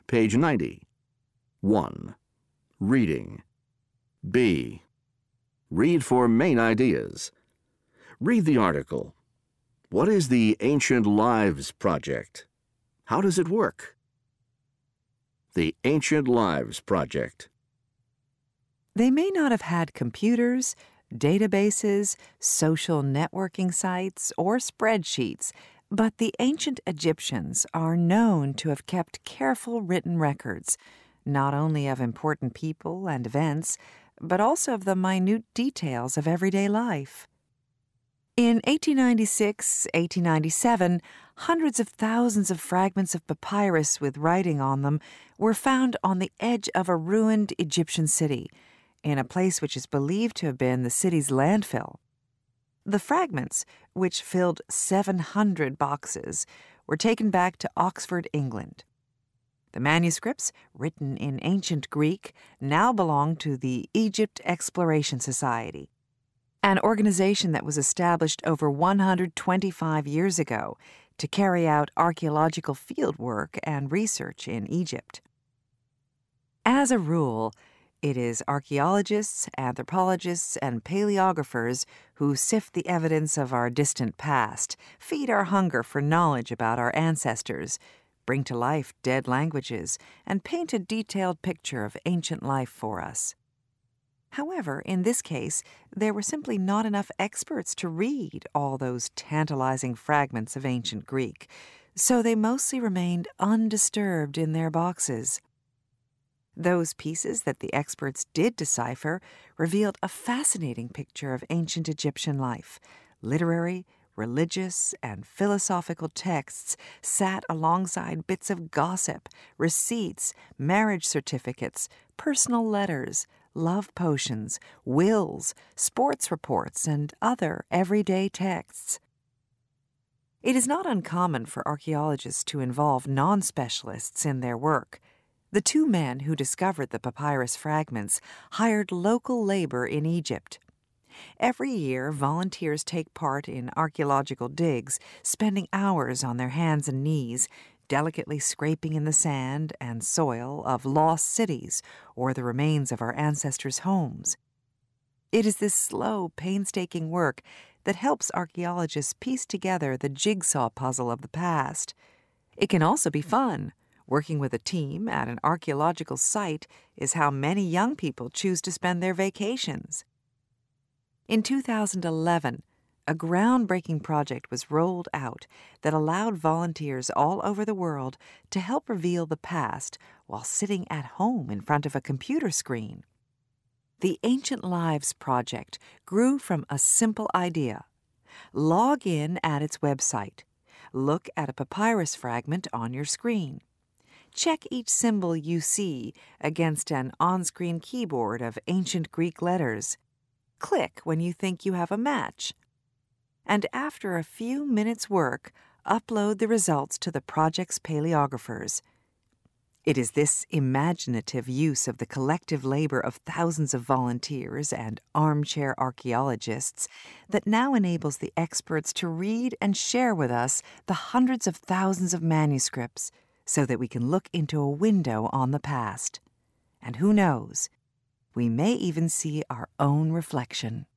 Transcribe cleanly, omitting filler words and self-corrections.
Page 90. 1. Reading. B. Read for main ideas. Read the article. What is the Ancient Lives Project? How does it work? The Ancient Lives Project. They may not have had computers, databases, social networking sites, or spreadsheets, but the ancient Egyptians are known to have kept careful written records, not only of important people and events, but also of the minute details of everyday life. In 1896-1897, hundreds of thousands of fragments of papyrus with writing on them were found on the edge of a ruined Egyptian city, in a place which is believed to have been the city's landfill. The fragments, which filled 700 boxes, were taken back to Oxford, England. The manuscripts, written in ancient Greek, now belong to the Egypt Exploration Society, an organization that was established over 125 years ago to carry out archaeological fieldwork and research in Egypt. As a rule, it is archaeologists, anthropologists, and paleographers who sift the evidence of our distant past, feed our hunger for knowledge about our ancestors, bring to life dead languages, and paint a detailed picture of ancient life for us. However, in this case, there were simply not enough experts to read all those tantalizing fragments of ancient Greek, so they mostly remained undisturbed in their boxes. Those pieces that the experts did decipher revealed a fascinating picture of ancient Egyptian life. Literary, religious, and philosophical texts sat alongside bits of gossip, receipts, marriage certificates, personal letters, love potions, wills, sports reports, and other everyday texts. It is not uncommon for archaeologists to involve non-specialists in their work. The two men who discovered the papyrus fragments hired local labor in Egypt. Every year, volunteers take part in archaeological digs, spending hours on their hands and knees, delicately scraping in the sand and soil of lost cities or the remains of our ancestors' homes. It is this slow, painstaking work that helps archaeologists piece together the jigsaw puzzle of the past. It can also be fun. Working with a team at an archaeological site is how many young people choose to spend their vacations. In 2011, a groundbreaking project was rolled out that allowed volunteers all over the world to help reveal the past while sitting at home in front of a computer screen. The Ancient Lives Project grew from a simple idea. Log in at its website. Look at a papyrus fragment on your screen. Check each symbol you see against an on-screen keyboard of ancient Greek letters. Click when you think you have a match. And after a few minutes' work, upload the results to the project's paleographers. It is this imaginative use of the collective labor of thousands of volunteers and armchair archaeologists that now enables the experts to read and share with us the hundreds of thousands of manuscripts, so that we can look into a window on the past. And who knows, we may even see our own reflection.